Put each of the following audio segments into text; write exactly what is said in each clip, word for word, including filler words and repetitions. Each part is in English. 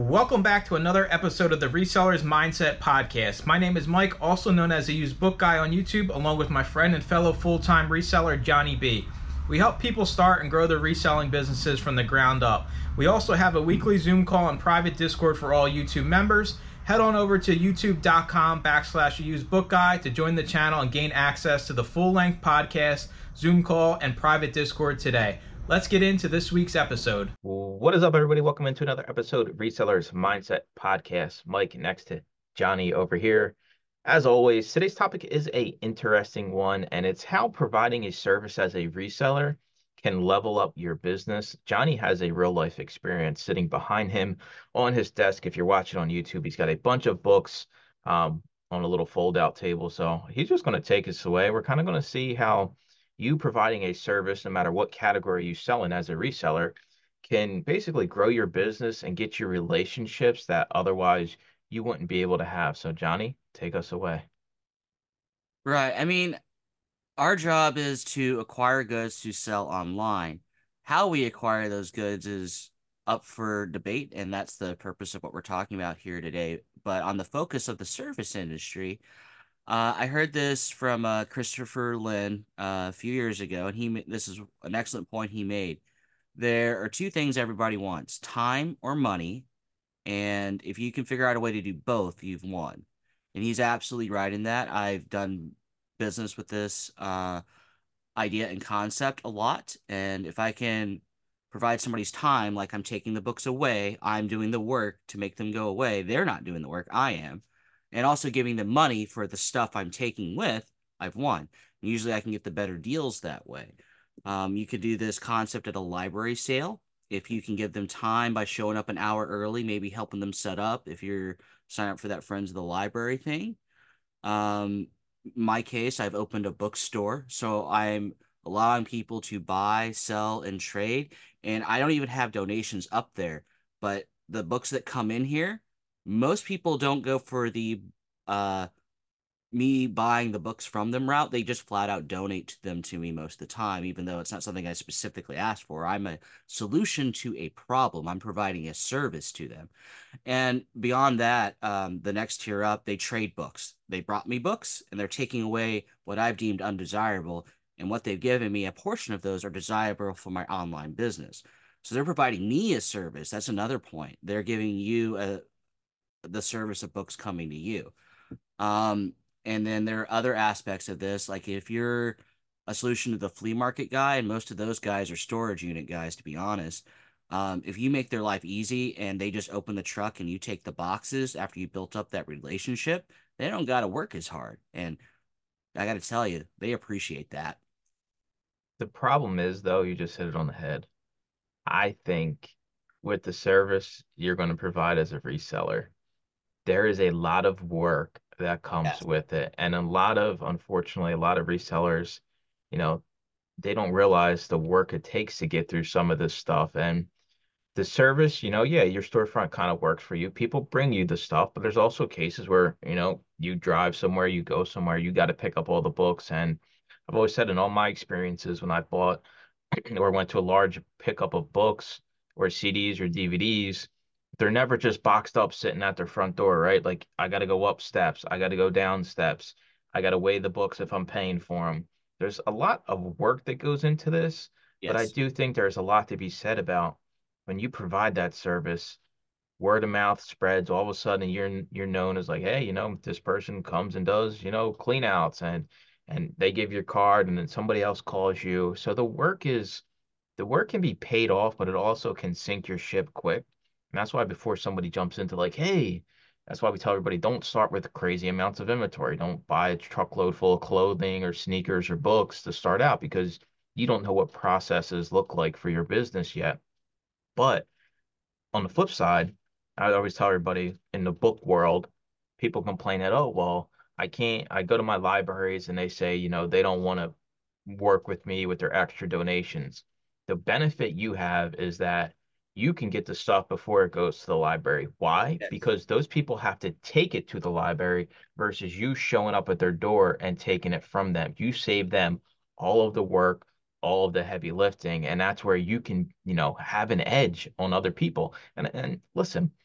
Welcome back to another episode of the Resellers Mindset Podcast. My name is Mike, also known as the Used Book Guy on YouTube, along with my friend and fellow full-time reseller, Johnny B. We help people start and grow their reselling businesses from the ground up. We also have a weekly Zoom call and private Discord for all YouTube members. Head on over to youtube.com backslash Used Book Guy to join the channel and gain access to the full-length podcast, Zoom call, and private Discord today. Let's get into this week's episode. What is up, everybody? Welcome into another episode of Resellers Mindset Podcast. Mike next to Johnny over here. As always, today's topic is a interesting one, and it's how providing a service as a reseller can level up your business. Johnny has a real life experience. Sitting behind him on his desk, if you're watching on YouTube, he's got a bunch of books um, on a little fold out table. So he's just going to take us away. We're kind of going to see how you providing a service, no matter what category you sell in as a reseller, can basically grow your business and get you relationships that otherwise you wouldn't be able to have. So, Johnny, take us away. Right. I mean, our job is to acquire goods to sell online. How we acquire those goods is up for debate, and that's the purpose of what we're talking about here today. But on the focus of the service industry, uh, I heard this from uh, Christopher Lynn uh, a few years ago, and he this is an excellent point he made. There are two things everybody wants: time or money. And if you can figure out a way to do both, you've won. And he's absolutely right in that. I've done business with this uh, idea and concept a lot. And if I can provide somebody's time, like I'm taking the books away, I'm doing the work to make them go away. They're not doing the work, I am. And also giving them money for the stuff I'm taking with, I've won. And usually I can get the better deals that way. Um, you could do this concept at a library sale. If you can give them time by showing up an hour early, maybe helping them set up if you're sign up for that Friends of the Library thing. Um, my case, I've opened a bookstore, so I'm allowing people to buy, sell, and trade. And I don't even have donations up there, but the books that come in here, most people don't go for the uh me buying the books from them route. They just flat out donate them to me most of the time, even though it's not something I specifically asked for. I'm a solution to a problem. I'm providing a service to them. And beyond that, um, the next tier up, they trade books. They brought me books and they're taking away what I've deemed undesirable. And what they've given me, a portion of those are desirable for my online business. So they're providing me a service. That's another point. They're giving you a, the service of books coming to you. Um, and then there are other aspects of this, like if you're a solution to the flea market guy, and most of those guys are storage unit guys, to be honest. Um, if you make their life easy and they just open the truck and you take the boxes after you built up that relationship, they don't got to work as hard. And I got to tell you, they appreciate that. The problem is, though, you just hit it on the head. I think with the service you're going to provide as a reseller, there is a lot of work that comes Yes. with it. And a lot of, unfortunately, a lot of resellers, you know, they don't realize the work it takes to get through some of this stuff. And the service, you know, yeah, your storefront kind of works for you. People bring you the stuff, but there's also cases where, you know, you drive somewhere, you go somewhere, you got to pick up all the books. And I've always said in all my experiences when I bought or went to a large pickup of books or C Ds or D V Ds, they're never just boxed up sitting at their front door, right? Like I got to go up steps, I got to go down steps, I got to weigh the books if I'm paying for them. There's a lot of work that goes into this, but I Yes. do think there's a lot to be said about when you provide that service, word of mouth spreads, all of a sudden you're you're known as like, hey, you know, this person comes and does, you know, clean outs and and they give your card and then somebody else calls you. So the work is the work can be paid off, but it also can sink your ship quick. And that's why before somebody jumps into like, hey, that's why we tell everybody don't start with crazy amounts of inventory. Don't buy a truckload full of clothing or sneakers or books to start out because you don't know what processes look like for your business yet. But on the flip side, I always tell everybody in the book world, people complain that, oh, well, I can't, I go to my libraries and they say, you know, they don't want to work with me with their extra donations. The benefit you have is that you can get the stuff before it goes to the library. Why? Yes. Because those people have to take it to the library versus you showing up at their door and taking it from them. You save them all of the work, all of the heavy lifting, and that's where you can, you know, have an edge on other people. And and listen,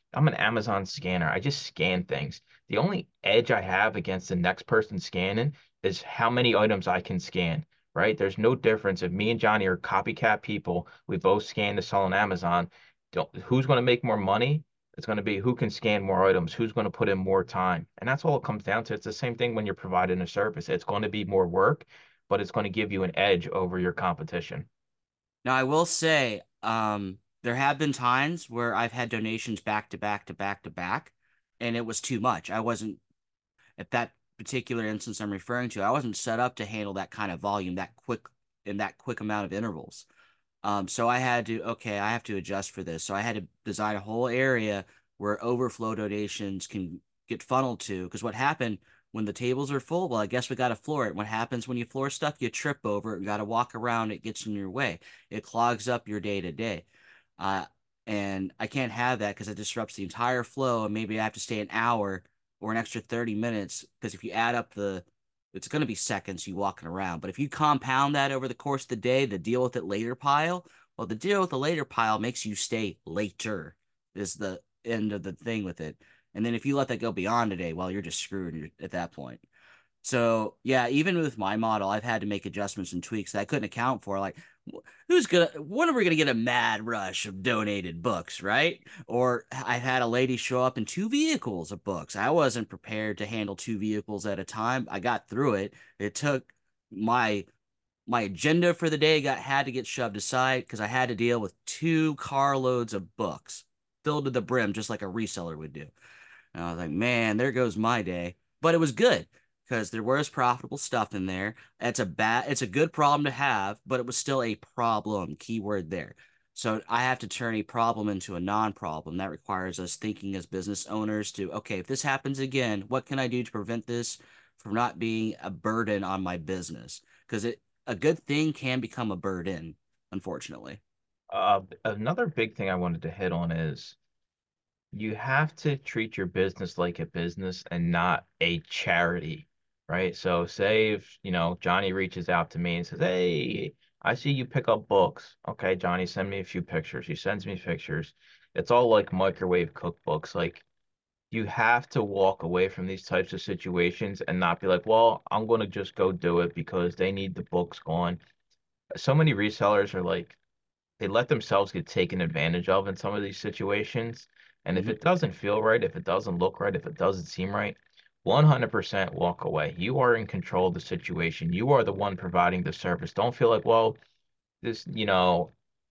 I'm an Amazon scanner. I just scan things. The only edge I have against the next person scanning is how many items I can scan, right? There's no difference if me and Johnny are copycat people. We both scan to sell on Amazon. Don't, who's going to make more money? It's going to be who can scan more items, who's going to put in more time. And that's all it comes down to. It's the same thing when you're providing a service. It's going to be more work, but it's going to give you an edge over your competition. Now, I will say, um, there have been times where I've had donations back to back to back to back, and it was too much. I wasn't at that particular instance I'm referring to. I wasn't set up to handle that kind of volume that quick in that quick amount of intervals. Um, so I had to, okay, I have to adjust for this. So I had to design a whole area where overflow donations can get funneled to. Because what happened when the tables are full? Well, I guess we got to floor it. What happens when you floor stuff? You trip over it and got to walk around. It gets in your way. It clogs up your day to day. Uh, and I can't have that because it disrupts the entire flow. And maybe I have to stay an hour or an extra thirty minutes. Because if you add up the it's going to be seconds you walking around. But if you compound that over the course of the day, the deal with it later pile, well, the deal with the later pile makes you stay later, is the end of the thing with it. And then if you let that go beyond a day, well, you're just screwed at that point. So yeah, even with my model, I've had to make adjustments and tweaks that I couldn't account for. Like, who's gonna? When are we gonna get a mad rush of donated books, right? Or I had a lady show up in two vehicles of books. I wasn't prepared to handle two vehicles at a time. I got through it. It took my my agenda for the day got had to get shoved aside because I had to deal with two carloads of books filled to the brim, just like a reseller would do. And I was like, man, there goes my day. But it was good because there was profitable stuff in there. It's a bad, it's a good problem to have, but it was still a problem. Keyword there. So I have to turn a problem into a non-problem. That requires us thinking as business owners to, okay, if this happens again, what can I do to prevent this from not being a burden on my business? Because it a good thing can become a burden, unfortunately. Uh, another big thing I wanted to hit on is you have to treat your business like a business and not a charity, right? So say if, you know, Johnny reaches out to me and says, "Hey, I see you pick up books." Okay, Johnny, send me a few pictures. He sends me pictures. It's all like microwave cookbooks. Like you have to walk away from these types of situations and not be like, "Well, I'm going to just go do it because they need the books gone." So many resellers are like they let themselves get taken advantage of in some of these situations. And if Mhm. it doesn't feel right, if it doesn't look right, if it doesn't seem right, one hundred percent walk away. You are in control of the situation. You are the one providing the service. Don't feel like, well, this, you know,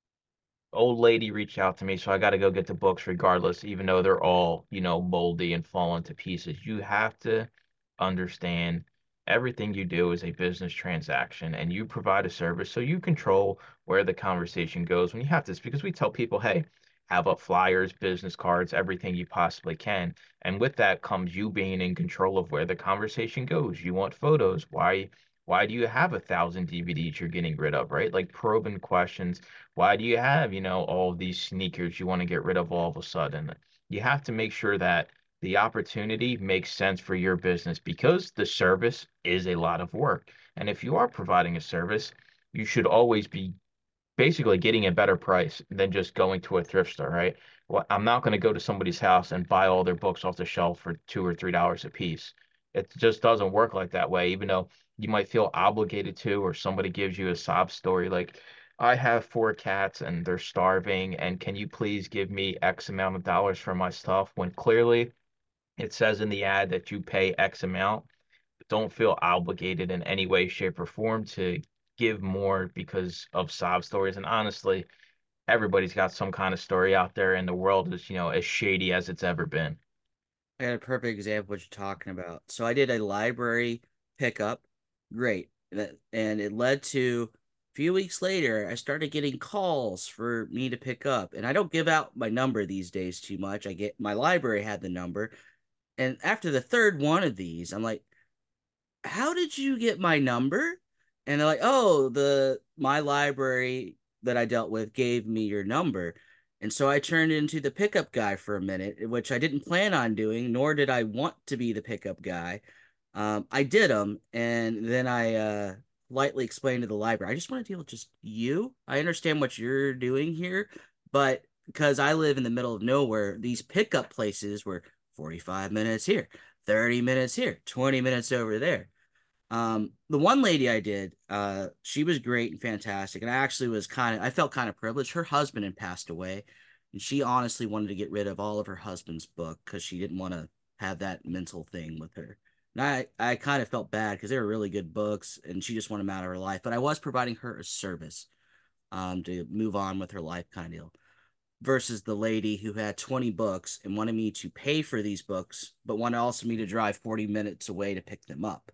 old lady reached out to me, so I got to go get the books regardless, even though they're all, you know, moldy and falling to pieces. You have to understand everything you do is a business transaction and you provide a service, so you control where the conversation goes when you have this, because we tell people, hey, have up flyers, business cards, everything you possibly can. And with that comes you being in control of where the conversation goes. You want photos. Why? Why do you have a thousand D V Ds you're getting rid of, right? Like probing questions. Why do you have, you know, all of these sneakers you want to get rid of all of a sudden? You have to make sure that the opportunity makes sense for your business because the service is a lot of work. And if you are providing a service, you should always be basically getting a better price than just going to a thrift store, right? Well, I'm not going to go to somebody's house and buy all their books off the shelf for two or three dollars a piece. It just doesn't work like that way, even though you might feel obligated to, or somebody gives you a sob story like, I have four cats and they're starving, and can you please give me X amount of dollars for my stuff? When clearly it says in the ad that you pay X amount. Don't feel obligated in any way, shape, or form to give more because of sob stories. And honestly, everybody's got some kind of story out there, and the world is, you know, as shady as it's ever been. I got a perfect example of what you're talking about. So I did a library pickup. Great. That- And it led to a few weeks later, I started getting calls for me to pick up. And I don't give out my number these days too much. I get my library had the number. And after the third one of these, I'm like, how did you get my number? And they're like, oh, the my library that I dealt with gave me your number. And so I turned into the pickup guy for a minute, which I didn't plan on doing, nor did I want to be the pickup guy. Um, I did them, and then I uh, lightly explained to the library, I just want to deal with just you. I understand what you're doing here, but because I live in the middle of nowhere, these pickup places were forty-five minutes here, thirty minutes here, twenty minutes over there. Um, the one lady I did, uh, she was great and fantastic, and I actually was kind of, I felt kind of privileged. Her husband had passed away, and she honestly wanted to get rid of all of her husband's book because she didn't want to have that mental thing with her. And I, I kind of felt bad because they were really good books, and she just wanted them out of her life. But I was providing her a service, um, to move on with her life, kind of deal. Versus the lady who had twenty books and wanted me to pay for these books, but wanted also me to drive forty minutes away to pick them up.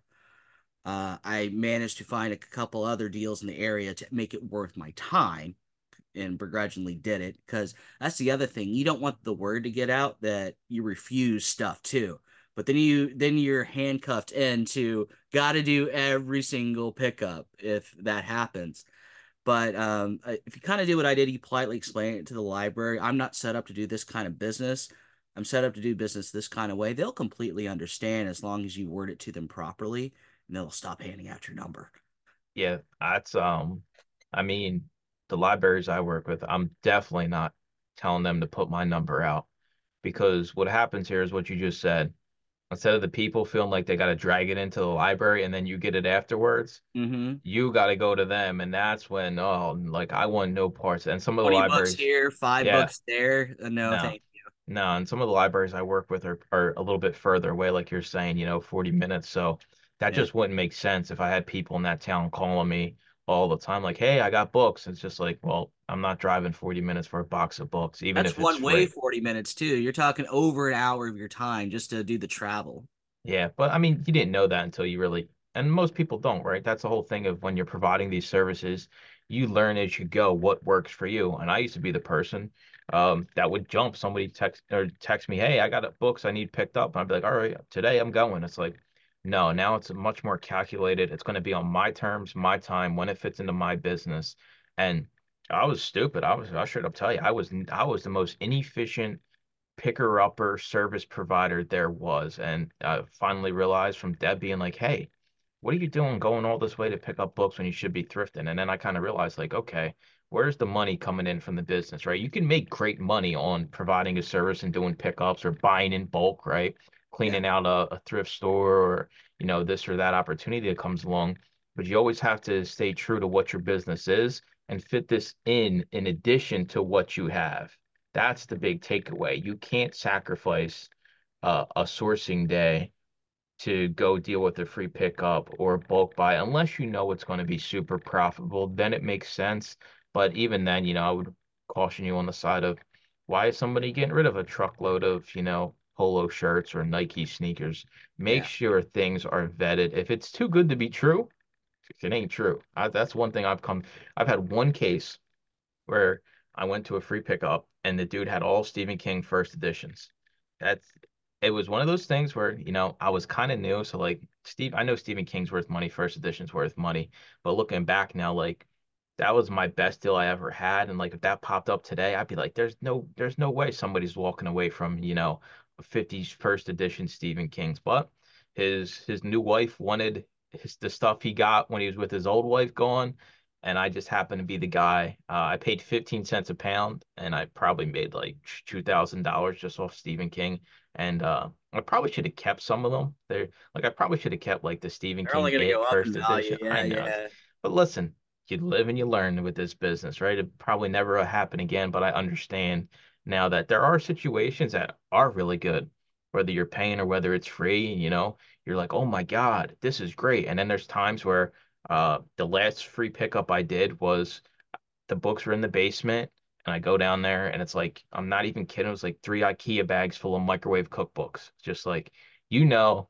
Uh, I managed to find a couple other deals in the area to make it worth my time, and begrudgingly did it because that's the other thing. You don't want the word to get out that you refuse stuff too. But then you then you're handcuffed into got to do every single pickup if that happens. But um, if you kind of do what I did, you politely explain it to the library. I'm not set up to do this kind of business. I'm set up to do business this kind of way. They'll completely understand as long as you word it to them properly, and they'll stop handing out your number. Yeah, that's um I mean, the libraries I work with, I'm definitely not telling them to put my number out because what happens here is what you just said. Instead of the people feeling like they got to drag it into the library and then you get it afterwards, Mm-hmm. you got to go to them. And that's when, oh, like I want no parts. And some of the twenty bucks libraries, here, five yeah, bucks there. Uh, no, no, thank you. no. And some of the libraries I work with are, are a little bit further away, like you're saying, you know, forty minutes. So that Yeah. just wouldn't make sense if I had people in that town calling me all the time, like, hey, I got books. It's just like, well, I'm not driving forty minutes for a box of books, even That's if it's one way free. forty minutes too. You're talking over an hour of your time just to do the travel. Yeah, but I mean, you didn't know that until you really, and most people don't, right? That's the whole thing of when you're providing these services, you learn as you go what works for you. And I used to be the person um, that would jump. Somebody text or text me, "Hey, I got a books I need picked up." And I'd be like, "All right, today I'm going." It's like, no, now it's much more calculated. It's going to be on my terms, my time, when it fits into my business. And I was stupid. I was, I should have tell you, I was, I was the most inefficient picker upper service provider there was. And I finally realized from Deb being like, hey, what are you doing going all this way to pick up books when you should be thrifting? And then I kind of realized, like, okay, where's the money coming in from the business, right? You can make great money on providing a service and doing pickups or buying in bulk, right? Yeah. Cleaning out a, a thrift store or, you know, this or that opportunity that comes along. But you always have to stay true to what your business is and fit this in in addition to what you have. That's the big takeaway. You can't sacrifice uh, a sourcing day to go deal with a free pickup or bulk buy unless you know it's going to be super profitable. Then it makes sense. But even then, you know, I would caution you on the side of why is somebody getting rid of a truckload of, you know, polo shirts or Nike sneakers? Make Yeah. sure things are vetted. If it's too good to be true, it ain't true. I, that's one thing I've come. I've had one case where I went to a free pickup and the dude had all Stephen King first editions. That's it was one of those things where, you know, I was kind of new. So like Steve, I know Stephen King's worth money, first edition's worth money. But looking back now, like that was my best deal I ever had. And like if that popped up today, I'd be like, there's no there's no way somebody's walking away from, you know, fifties first edition Stephen King's. But his his new wife wanted his the stuff he got when he was with his old wife gone and I just happened to be the guy. Uh, I paid fifteen cents a pound, and I probably made like two thousand dollars just off Stephen King. And uh, I probably should have kept some of them. They're like I probably should have kept like the Stephen They're only King going to It go up in first value. edition. I Yeah, know, yeah. but listen, you live and you learn with this business, right? It probably never will happen again, but I understand now that there are situations that are really good, whether you're paying or whether it's free. You know, you're like, oh my God, this is great. And then there's times where uh, the last free pickup I did was the books were in the basement, and I go down there, and it's like I'm not even kidding. It was like three IKEA bags full of microwave cookbooks. Just like, you know,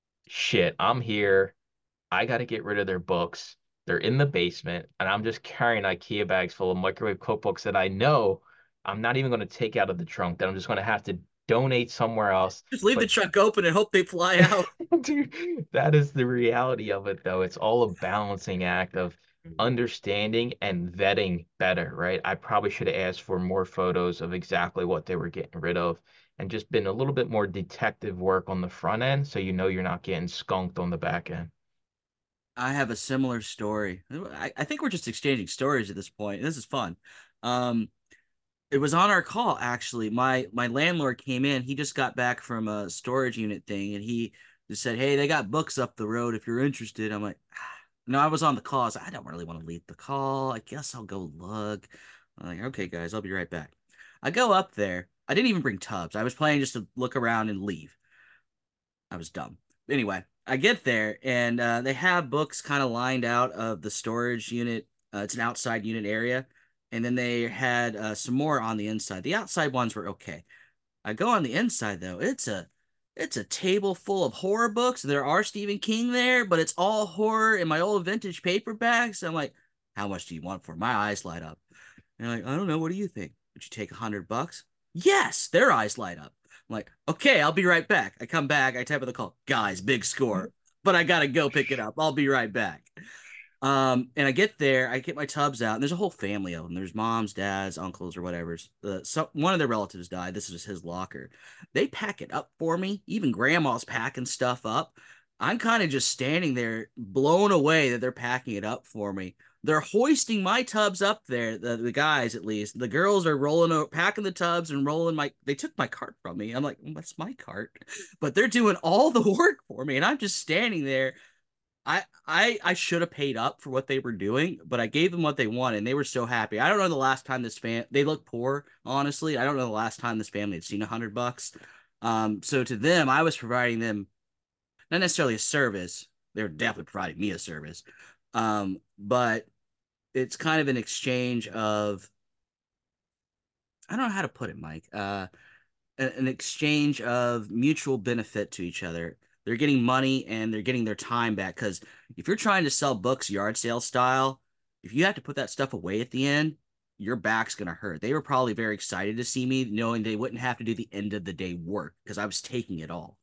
shit, I'm here. I got to get rid of their books. They're in the basement, and I'm just carrying IKEA bags full of microwave cookbooks that I know I'm not even going to take out of the trunk, that I'm just going to have to donate somewhere else. Just leave the But truck open and hope they fly out. dude, that is the reality of it, though. It's all a balancing act of understanding and vetting better, right? I probably should have asked for more photos of exactly what they were getting rid of and just been a little bit more detective work on the front end so you know you're not getting skunked on the back end. I have a similar story. I, I think we're just exchanging stories at this point. This is fun. Um, It was on our call, actually. My my landlord came in. He just got back from a storage unit thing, and he just said, "Hey, they got books up the road if you're interested." I'm like, ah. No, I was on the call. I was like, I don't really want to leave the call. I guess I'll go look. I'm like, okay, guys, I'll be right back. I go up there. I didn't even bring tubs. I was planning just to look around and leave. I was dumb. Anyway, I get there and uh, they have books kind of lined out of the storage unit. Uh, it's an outside unit area. And then they had uh, some more on the inside. The outside ones were okay. I go on the inside though. It's a it's a table full of horror books. There are Stephen King there, but it's all horror in my old vintage paperbacks. I'm like, how much do you want for it? My eyes light up. And they're like, I don't know. What do you think? Would you take a hundred bucks? Yes, their eyes light up. I'm like, okay, I'll be right back. I come back, I type in the call. Guys, big score. But I gotta go pick it up. I'll be right back. Um, and I get there, I get my tubs out, and there's a whole family of them. There's moms, dads, uncles, or whatever. Uh, so one of their relatives died. This is his locker. They pack it up for me. Even grandma's packing stuff up. I'm kind of just standing there, blown away that they're packing it up for me. They're hoisting my tubs up there, the, the guys at least. The girls are rolling, packing the tubs and rolling my. They took my cart from me. I'm like, what's my cart? But they're doing all the work for me, and I'm just standing there. I I I should have paid up for what they were doing, but I gave them what they wanted, and they were so happy. I don't know the last time this fam they look poor, honestly. I don't know the last time this family had seen a hundred bucks. Um, so to them, I was providing them not necessarily a service. They were definitely providing me a service. Um, but it's kind of an exchange of I don't know how to put it, Mike. Uh, an exchange of mutual benefit to each other. They're getting money and they're getting their time back. Because if you're trying to sell books yard sale style, if you have to put that stuff away at the end, your back's going to hurt. They were probably very excited to see me, knowing they wouldn't have to do the end of the day work because I was taking it all.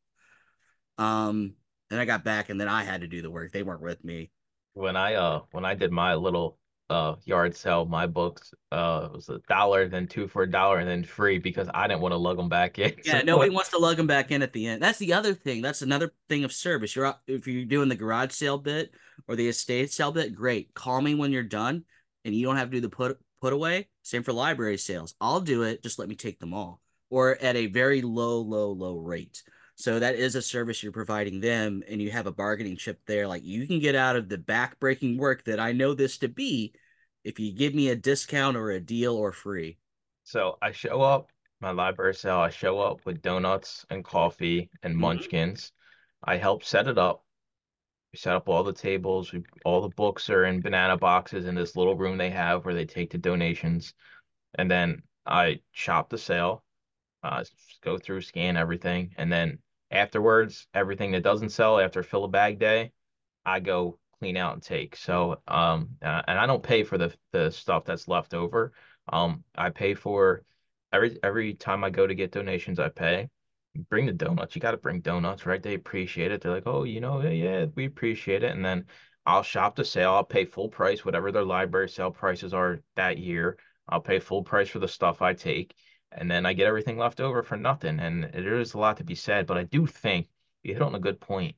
Um, then I got back and then I had to do the work. They weren't with me. When I uh when I did my little uh yard sale, my books uh it was a dollar, then two for a dollar, and then free because I didn't want to lug them back in. Yeah, So nobody wants to lug them back in at the end. That's the other thing. That's another thing of service. You're if you're doing the garage sale bit or the estate sale bit, great. Call me when you're done, and you don't have to do the put put away. Same for library sales. I'll do it. Just let me take them all, or at a very low, low, low rate. So that is a service you're providing them, and you have a bargaining chip there. Like you can get out of the back-breaking work that I know this to be if you give me a discount or a deal or free. so I show up, my library sale, I show up with donuts and coffee and Mhm. munchkins. I help set it up. We set up all the tables. We, all the books are in banana boxes in this little room they have where they take the donations. And then I shop the sale, uh, go through, scan everything. And then afterwards, everything that doesn't sell after fill a bag day, I go clean out and take. So, um, uh, and I don't pay for the the stuff that's left over. Um, I pay for every every time I go to get donations, I pay. Bring the donuts. You got to bring donuts, right? They appreciate it. They're like, oh, you know, yeah, yeah, we appreciate it. And then I'll shop the sale. I'll pay full price, whatever their library sale prices are that year. I'll pay full price for the stuff I take. And then I get everything left over for nothing. And there is a lot to be said, but I do think you hit on a good point.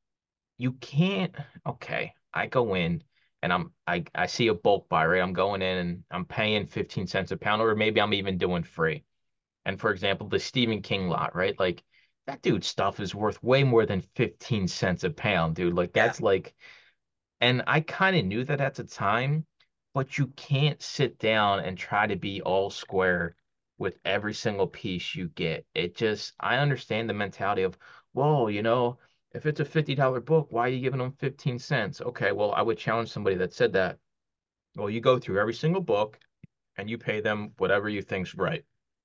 You can't, okay, I go in and I'm I, I see a bulk buy, right? I'm going in and I'm paying fifteen cents a pound, or maybe I'm even doing free. And for example, the Stephen King lot, right? Like that dude's stuff is worth way more than fifteen cents a pound, dude. Like Yeah. that's like, and I kind of knew that at the time, but you can't sit down and try to be all square with every single piece you get. It just, I understand the mentality of, whoa, you know, if it's a fifty dollar book, why are you giving them fifteen cents? Okay, well, I would challenge somebody that said that. Well, you go through every single book and you pay them whatever you think's right.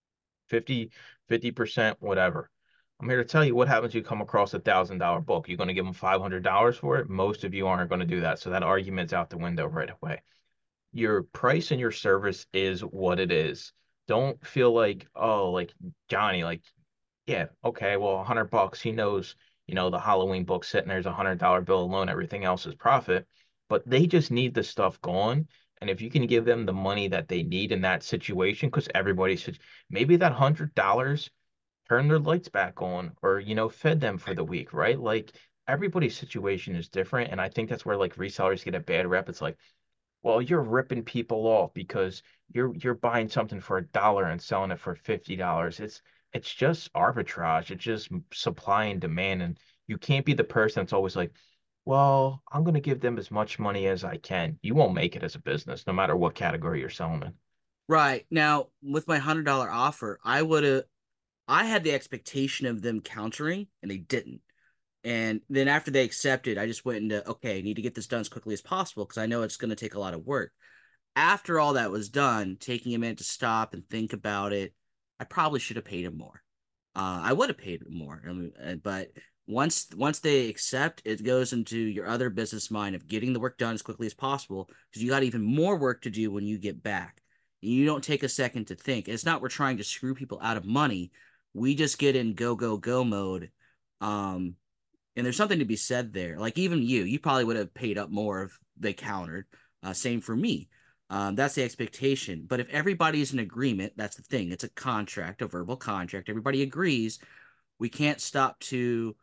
fifty, fifty percent, whatever. I'm here to tell you what happens if you come across a thousand dollar book. You're going to give them five hundred dollars for it. Most of you aren't going to do that. So that argument's out the window right away. Your price and your service is what it is. Don't feel like, oh, like Johnny, like, yeah, okay, well, a hundred bucks. He knows, you know, the Halloween book sitting there's a hundred dollar bill alone. Everything else is profit. But they just need the stuff gone. And if you can give them the money that they need in that situation, because everybody's maybe that hundred dollars turn their lights back on or, you know, fed them for the week, right? Like everybody's situation is different. And I think that's where like resellers get a bad rep. It's like, Well, you're ripping people off because you're you're buying something for a dollar and selling it for fifty dollars. It's it's just arbitrage. It's just supply and demand, and you can't be the person that's always like, well, I'm going to give them as much money as I can. You won't make it as a business, no matter what category you're selling in. Right. Now, with my one hundred dollar offer, I would have I had the expectation of them countering, and they didn't. And then after they accepted, I just went into, okay, I need to get this done as quickly as possible because I know it's going to take a lot of work. After all that was done, taking a minute to stop and think about it, I probably should have paid him more. Uh, I would have paid him more. I mean, uh, but once once they accept, it goes into your other business mind of getting the work done as quickly as possible because you got even more work to do when you get back. You don't take a second to think. It's not we're trying to screw people out of money. We just get in go go go mode. Um, and there's something to be said there. Like even you, you probably would have paid up more if they countered. Uh, same for me. Um, that's the expectation. But if everybody's in agreement, that's the thing. It's a contract, a verbal contract. Everybody agrees. We can't stop to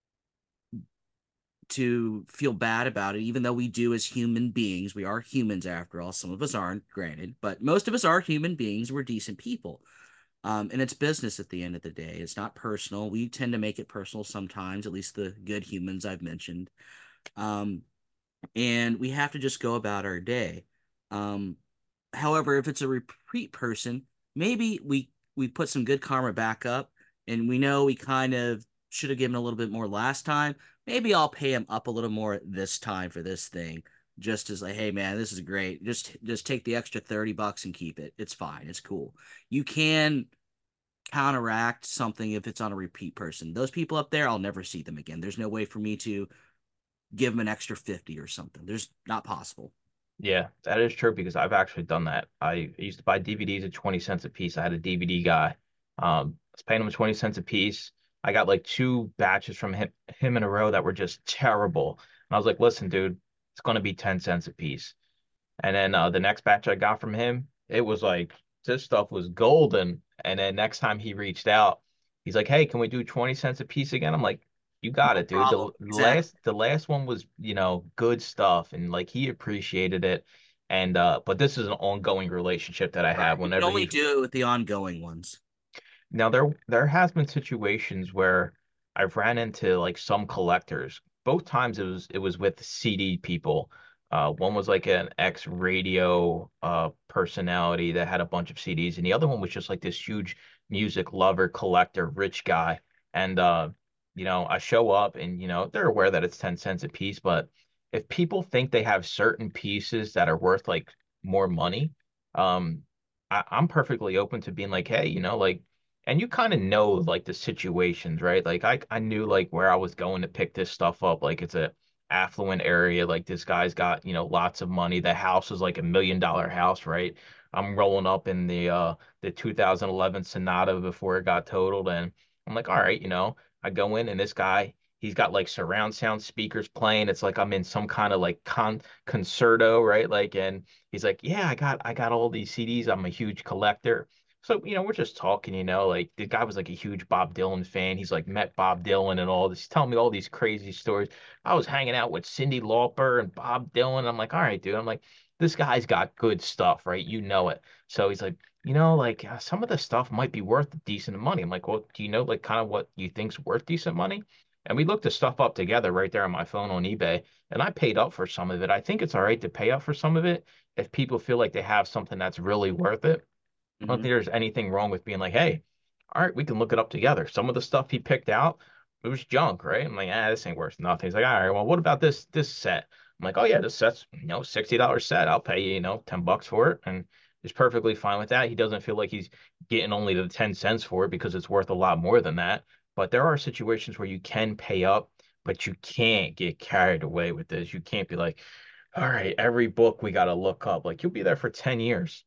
to feel bad about it, even though we do as human beings. We are humans after all. Some of us aren't, granted, but most of us are human beings. We're decent people. Um, and it's business at the end of the day. It's not personal. We tend to make it personal sometimes, at least the good humans I've mentioned. Um, and we have to just go about our day. Um, however, if it's a repeat person, maybe we we put some good karma back up, and we know we kind of should have given a little bit more last time. Maybe I'll pay him up a little more this time for this thing, just as like, hey man, this is great. Just just take the extra thirty bucks and keep it. It's fine. It's cool. You can counteract something if it's on a repeat person. Those people up there, I'll never see them again. There's no way for me to give them an extra fifty or something. There's not possible. Yeah, that is true because I've actually done that. I used to buy D V Ds at twenty cents a piece. I had a D V D guy. Um, I was paying him twenty cents a piece. I got like two batches from him, him in a row that were just terrible. And I was like, listen, dude, it's going to be ten cents a piece. And then uh, the next batch I got from him, it was like, this stuff was golden. And then next time he reached out, he's like, hey, can we do twenty cents a piece again? I'm like, you got No it, dude. problem. The, the Exactly. last the last one was, you know, good stuff and like he appreciated it. And uh, but this is an ongoing relationship that I Right. have You can whenever only he do it with the ongoing ones. now there there has been situations where I've ran into like some collectors. Both times it was it was with C D people. Uh, one was like an ex radio uh personality that had a bunch of C Ds, and the other one was just like this huge music lover, collector, rich guy. And uh, you know, I show up and you know, they're aware that it's ten cents a piece, but if people think they have certain pieces that are worth like more money, um, I, I'm perfectly open to being like, hey, you know, like and you kind of know like the situations, right? Like I I knew like where I was going to pick this stuff up. Like it's a affluent area. Like this guy's got, you know, lots of money. The house is like a million dollar house, right? I'm rolling up in the uh the two thousand eleven Sonata before it got totaled and I'm like, all right, you know, I go in and this guy, he's got like surround sound speakers playing. It's like I'm in some kind of like con concerto, right? Like and he's like, yeah, I got I got all these C Ds. I'm a huge collector. So, you know, we're just talking, you know, like the guy was like a huge Bob Dylan fan. He's like met Bob Dylan and all this. He's telling me all these crazy stories. I was hanging out with Cyndi Lauper and Bob Dylan. I'm like, all right, dude. I'm like, this guy's got good stuff, right? You know it. So he's like, you know, like uh, some of the stuff might be worth decent money. I'm like, well, do you know like kind of what you think's worth decent money? And we looked the stuff up together right there on my phone on eBay, and I paid up for some of it. I think it's all right to pay up for some of it if people feel like they have something that's really worth it. I don't Hmm. think there's anything wrong with being like, hey, all right, we can look it up together. Some of the stuff he picked out, it was junk, right? I'm like, ah, this ain't worth nothing. He's like, all right, well, what about this this set? I'm like, oh yeah, this set's, you know, sixty dollars set. I'll pay you, you know, ten bucks for it. And he's perfectly fine with that. He doesn't feel like he's getting only the ten cents for it because it's worth a lot more than that. But there are situations where you can pay up, but you can't get carried away with this. You can't be like, all right, every book we got to look up. Like you'll be there for ten years.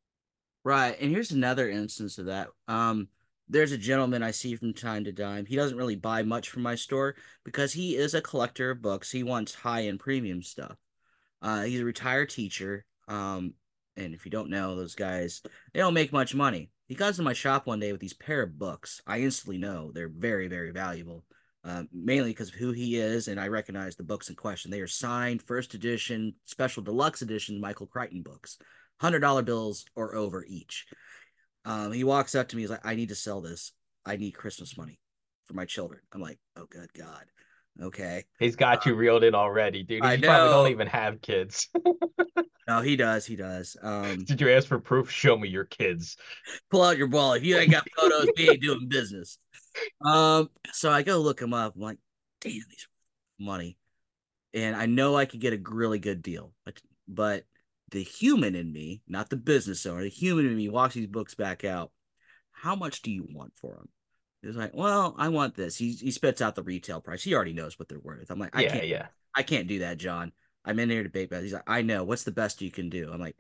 Right. And here's another instance of that. Um, there's a gentleman I see from time to time. He doesn't really buy much from my store because he is a collector of books. He wants high-end premium stuff. Uh, he's a retired teacher. Um, and if you don't know, those guys, they don't make much money. He comes to my shop one day with these pair of books. I instantly know they're very, very valuable. uh, mainly because of who he is, and I recognize the books in question. They are signed first edition, special deluxe edition Michael Crichton books, one hundred dollar bills or over each. Um, he walks up to me, he's like, I need to sell this. I need Christmas money for my children. I'm like, oh, good God. Okay. He's got Uh, you reeled in already, dude. I He probably don't know. even have kids. No, he does. He does. Um, Did you ask for proof? Show me your kids. pull out your wallet. If you ain't got photos, we ain't doing business. Um, so I go look him up. I'm like, damn, these money. And I know I could get a really good deal. But, but the human in me, not the business owner, the human in me walks these books back out. How much do you want for them? He's like, well, I want this. He he spits out the retail price. He already knows what they're worth. I'm like, I Yeah, can't, yeah. I can't do that, John. I'm in here to debate about it. He's like, I know. What's the best you can do? I'm like,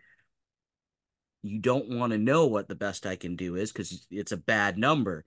you don't want to know what the best I can do is because it's a bad number.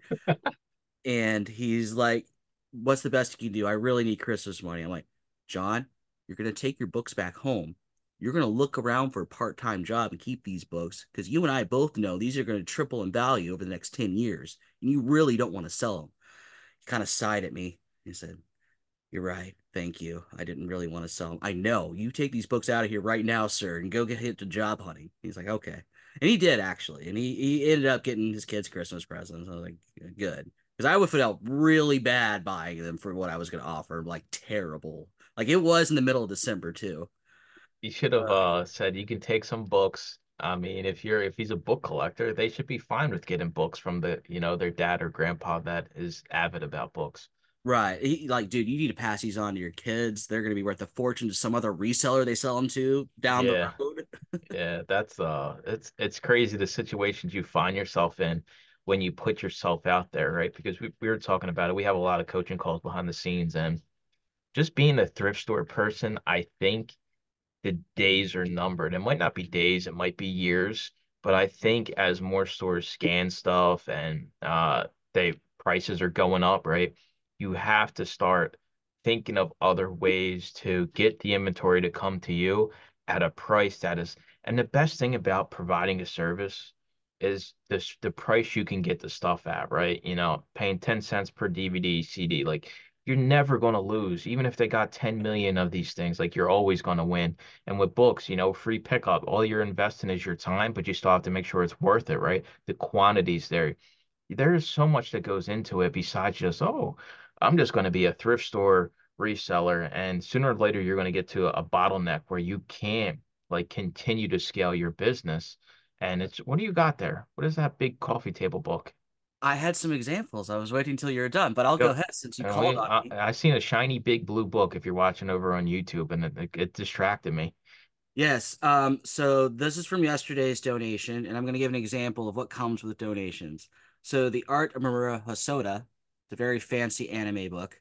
And he's like, what's the best you can do? I really need Christmas money. I'm like, John, you're going to take your books back home. You're going to look around for a part time job and keep these books because you and I both know these are going to triple in value over the next ten years. And you really don't want to sell them. He kind of sighed at me. He said, you're right. Thank you. I didn't really want to sell them. I know. You take these books out of here right now, sir, and go get hit to job hunting. He's like, okay. And he did actually. And he, he ended up getting his kids Christmas presents. I was like, good. Because I would felt really bad buying them for what I was going to offer. Like terrible. Like it was in the middle of December too. You should have Uh, uh said you can take some books. I mean, if you're if he's a book collector, they should be fine with getting books from the, you know, their dad or grandpa that is avid about books. right. He, like, dude, you need to pass these on to your kids. They're going to be worth a fortune to some other reseller they sell them to down the Yeah. road. Yeah, that's uh it's it's crazy the situations you find yourself in when you put yourself out there, right? Because we, we were talking about it. We have a lot of coaching calls behind the scenes, and just being a thrift store person, I think the days are numbered. It might not be days, it might be years, but I think as more stores scan stuff and uh they prices are going up, right? You have to start thinking of other ways to get the inventory to come to you at a price that is, and the best thing about providing a service is this the price you can get the stuff at, right? You know, paying ten cents per D V D, C D, like you're never going to lose. Even if they got ten million of these things, like you're always going to win. And with books, you know, free pickup, all you're investing is your time, but you still have to make sure it's worth it, right? The quantities there. There is so much that goes into it besides just, oh, I'm just going to be a thrift store reseller. And sooner or later, you're going to get to a bottleneck where you can't like continue to scale your business. And it's, what do you got there? What is that big coffee table book? I had some examples. I was waiting until you're done, but I'll go Yep. ahead since you And called we, on I, me. I seen a shiny big blue book if you're watching over on YouTube, and it, it, it distracted me. Yes. Um, so this is from yesterday's donation, and I'm going to give an example of what comes with donations. So the Art of Maria Hosoda, it's a very fancy anime book.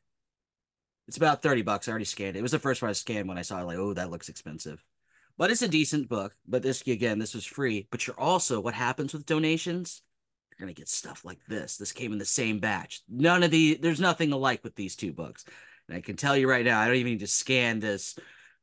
It's about thirty bucks. I already scanned it. It was the first one I scanned when I saw it, like, oh, that looks expensive. But it's a decent book. But this, again, this was free. But you're also, what happens with donations? You're going to get stuff like this. This came in the same batch. None of the, there's nothing alike with these two books. And I can tell you right now, I don't even need to scan this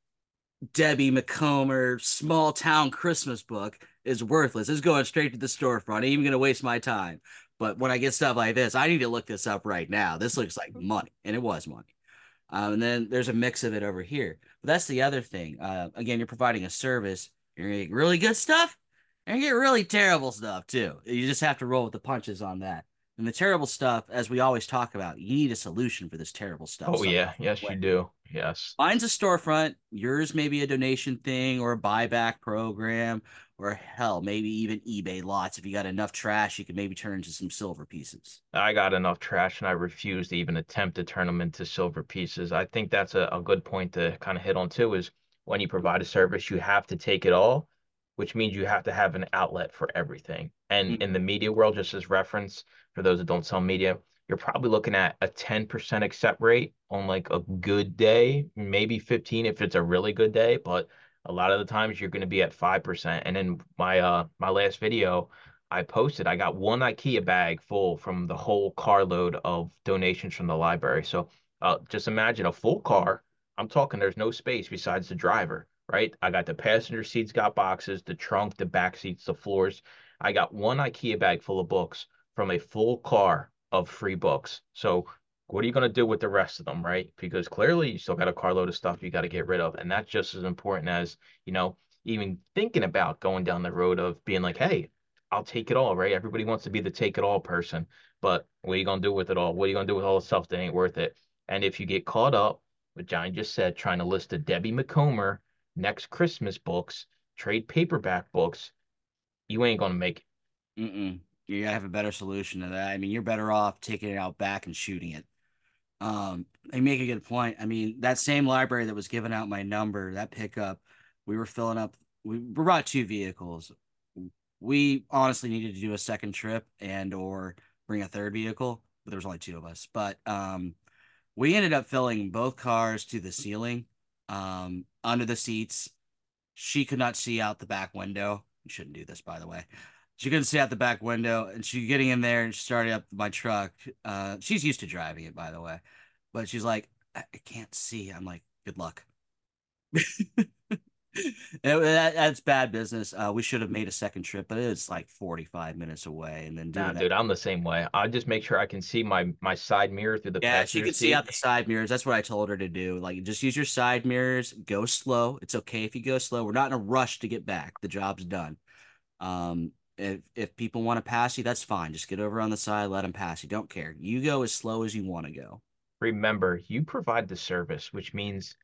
Debbie McComber small town Christmas book is worthless. It's going straight to the storefront. I ain't even going to waste my time. But when I get stuff like this, I need to look this up right now. This looks like money, and it was money. Um, and then there's a mix of it over here. But that's the other thing. Uh, again, you're providing a service. You're going to get really good stuff, and you get really terrible stuff too. You just have to roll with the punches on that. And the terrible stuff, as we always talk about, you need a solution for this terrible stuff. Oh So yeah, yes you do. Yes. mine's a storefront. Yours may be a donation thing or a buyback program, or hell, maybe even eBay lots. If you got enough trash, you can maybe turn into some silver pieces. I got enough trash and I refuse to even attempt to turn them into silver pieces. I think that's a, a good point to kind of hit on too, is when you provide a service, you have to take it all, which means you have to have an outlet for everything. And in the media world, just as reference for those that don't sell media, you're probably looking at a ten percent accept rate on like a good day, maybe fifteen if it's a really good day, but a lot of the times you're going to be at five percent. And in my uh my last video, I posted, I got one IKEA bag full from the whole carload of donations from the library. So uh, just imagine a full car. I'm talking there's no space besides the driver, right? I got the passenger seats, got boxes, the trunk, the back seats, the floors. I got one IKEA bag full of books from a full car of free books. So what are you going to do with the rest of them, right? Because clearly you still got a carload of stuff you got to get rid of. And that's just as important as, you know, even thinking about going down the road of being like, hey, I'll take it all, right? Everybody wants to be the take it all person, but what are you going to do with it all? What are you going to do with all the stuff that ain't worth it? And if you get caught up, what Johnny just said, trying to list the Debbie McComber next Christmas books, trade paperback books, you ain't going to make it. Mm-mm. You gotta have a better solution to that. I mean, you're better off taking it out back and shooting it. Um, they make a good point. I mean, that same library that was giving out my number, that pickup, we were filling up. We brought two vehicles. We honestly needed to do a second trip and or bring a third vehicle, but there was only two of us. But um, we ended up filling both cars to the ceiling, um, under the seats. She could not see out the back window. You shouldn't do this, by the way. She couldn't see out the back window, and she getting in there and starting up my truck. Uh, she's used to driving it, by the way, but she's like, I, I can't see. I'm like, good luck. that, that's bad business. Uh, we should have made a second trip, but it's like forty-five minutes away, and then doing Nah, that. dude, I'm the same way. I just make sure I can see my my side mirror through the Yeah, she passenger could see seat. out the side mirrors. That's what I told her to do. Like, just use your side mirrors. Go slow. It's okay if you go slow. We're not in a rush to get back. The job's done. Um, if if people want to pass you, that's fine. Just get over on the side, let them pass you. Don't care. You go as slow as you want to go. Remember, you provide the service, which means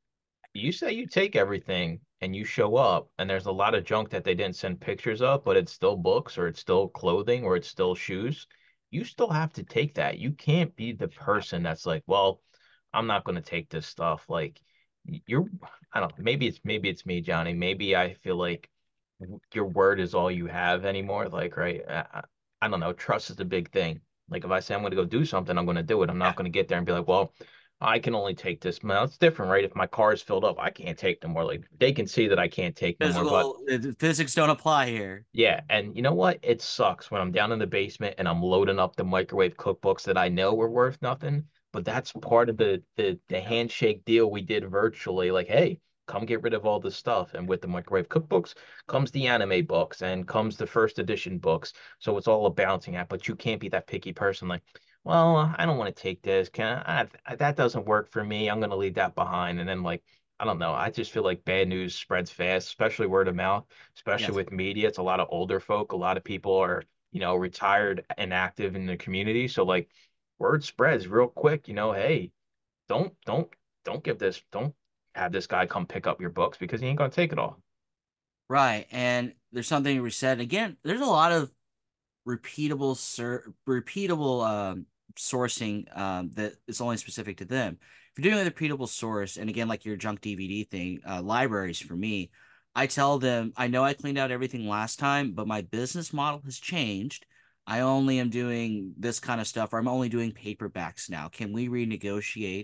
you say you take everything and you show up, and there's a lot of junk that they didn't send pictures of, but it's still books or it's still clothing or it's still shoes. You still have to take that. You can't be the person that's like, well, I'm not going to take this stuff. Like you're, I don't, maybe it's maybe it's me, Johnny. Maybe I feel like your word is all you have anymore. Like, right? I, I don't know. Trust is a big thing. Like if I say I'm going to go do something, I'm going to do it. I'm not going to get there and be like, well, I can only take this. Now it's different, right? If my car is filled up, I can't take no more. Like they can see that I can't take no more. But Physical physics don't apply here. yeah, and you know what? It sucks when I'm down in the basement and I'm loading up the microwave cookbooks that I know were worth nothing. But that's part of the the the handshake deal we did virtually. Like, hey, come get rid of all this stuff. And with the microwave cookbooks comes the anime books and comes the first edition books. So it's all a balancing act. But you can't be that picky person. Like, well, I don't want to take this. Can I, I that doesn't work for me. I'm gonna leave that behind. And then like, I don't know. I just feel like bad news spreads fast, especially word of mouth, especially Yes. with media. It's a lot of older folk. A lot of people are, you know, retired and active in the community. So like word spreads real quick, you know, hey, don't don't don't give this, don't have this guy come pick up your books because he ain't gonna take it all. Right. And there's something we said again, there's a lot of repeatable ser repeatable um sourcing um that is only specific to them. If you're doing a repeatable source, and again, like your junk D V D thing, uh, libraries for me, I tell them, I know I cleaned out everything last time, but my business model has changed. I only am doing this kind of stuff, or I'm only doing paperbacks now. Can we renegotiate?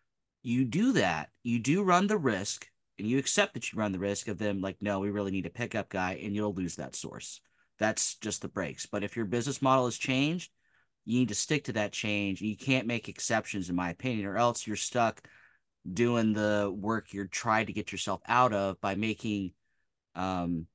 You do that. You do run the risk, and you accept that you run the risk of them like, no, we really need a pickup guy, and you'll lose that source. That's just the breaks. But if your business model has changed, you need to stick to that change. You can't make exceptions, in my opinion, or else you're stuck doing the work you're trying to get yourself out of by making um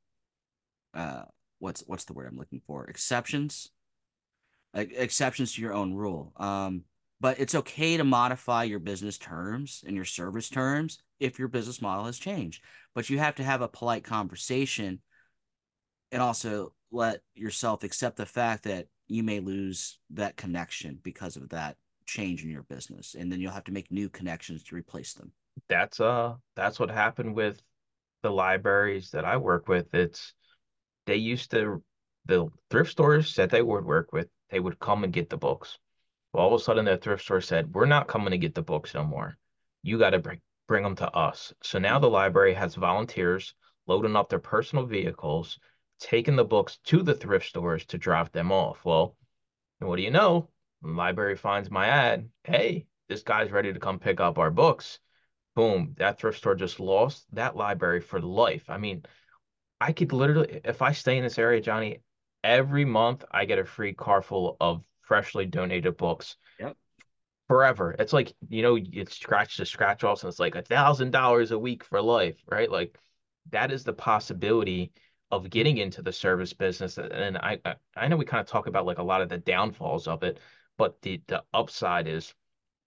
uh what's what's the word I'm looking for? Exceptions, like exceptions to your own rule. Um, but it's okay to modify your business terms and your service terms if your business model has changed. But you have to have a polite conversation and also let yourself accept the fact that you may lose that connection because of that change in your business. And then you'll have to make new connections to replace them. That's uh that's what happened with the libraries that I work with. It's they used to the thrift stores that they would work with, they would come and get the books. Well, all of a sudden, the thrift store said, we're not coming to get the books no more. You got to bring, bring them to us. So now the library has volunteers loading up their personal vehicles, taking the books to the thrift stores to drop them off. Well, what do you know? The library finds my ad. Hey, this guy's ready to come pick up our books. Boom, that thrift store just lost that library for life. I mean, I could literally, if I stay in this area, Johnny, every month I get a free car full of freshly donated books Yep. forever. It's like, you know, it's scratch to scratch offs and it's like a thousand dollars a week for life, right? Like that is the possibility of getting into the service business. And I I, I know we kind of talk about like a lot of the downfalls of it, but the the upside is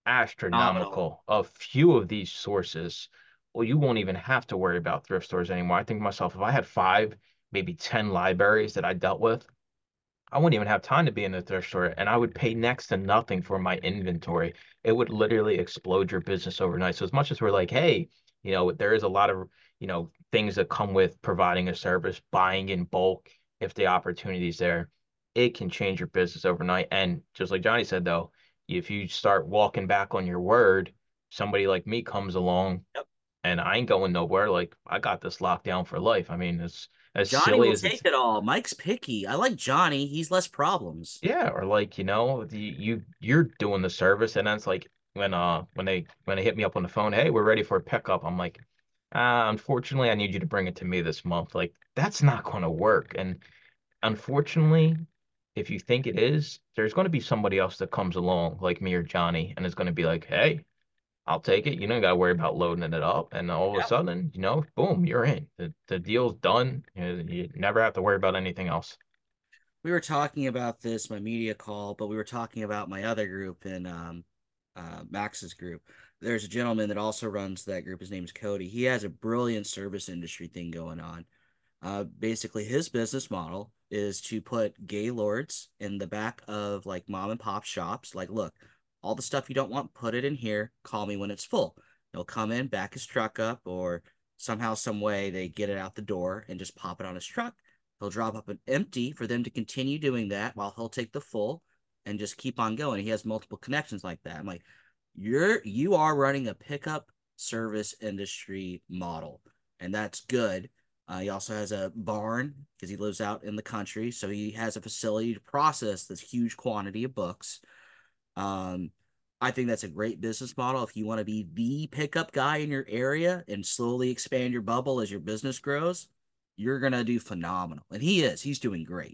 Phenomenal. astronomical. A few of these sources, well, you won't even have to worry about thrift stores anymore. I think to myself, if I had five, maybe ten libraries that I dealt with, I wouldn't even have time to be in the thrift store, and I would pay next to nothing for my inventory. It would literally explode your business overnight. So as much as we're like, hey, you know, there is a lot of, you know, things that come with providing a service, buying in bulk, if the opportunity's there, it can change your business overnight. And just like Johnny said, though, if you start walking back on your word, somebody like me comes along Yep. and I ain't going nowhere. Like I got this locked down for life. I mean, it's as Johnny silly will as take it's it all. Mike's picky. I like Johnny. He's less problems. yeah, or like, you know, the you you're doing the service and then it's like when uh when they when they hit me up on the phone, hey, we're ready for a pickup. I'm like, uh, unfortunately, I need you to bring it to me this month. Like, that's not gonna work. And unfortunately, if you think it is, there's gonna be somebody else that comes along, like me or Johnny, and is gonna be like, hey, I'll take it. You don't gotta worry about loading it up. And all of a Yep. sudden, you know, boom, you're in. The the deal's done. You, you never have to worry about anything else. We were talking about this, my media call, but we were talking about my other group in um, uh, Max's group. There's a gentleman that also runs that group. His name's Cody. He has a brilliant service industry thing going on. Uh, basically, his business model is to put gaylords in the back of like mom and pop shops. Like, look, all the stuff you don't want, put it in here. Call me when it's full. He'll come in, back his truck up, or somehow, some way they get it out the door and just pop it on his truck. He'll drop up an empty for them to continue doing that while he'll take the full and just keep on going. He has multiple connections like that. I'm like, you're you are running a pickup service industry model, and that's good. Uh, he also has a barn because he lives out in the country, so he has a facility to process this huge quantity of books. Um, I think that's a great business model if you want to be the pickup guy in your area and slowly expand your bubble as your business grows. You're gonna do phenomenal, and he is. He's doing great.